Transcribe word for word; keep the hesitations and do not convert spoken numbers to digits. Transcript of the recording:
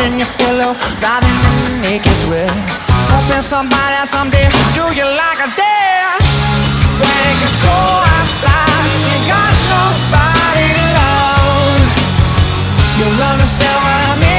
touching your pillow, driving you to make you sweat. Hoping somebody someday do you like a dare. When it gets cold outside, you got nobody to love. You'll understand what I mean.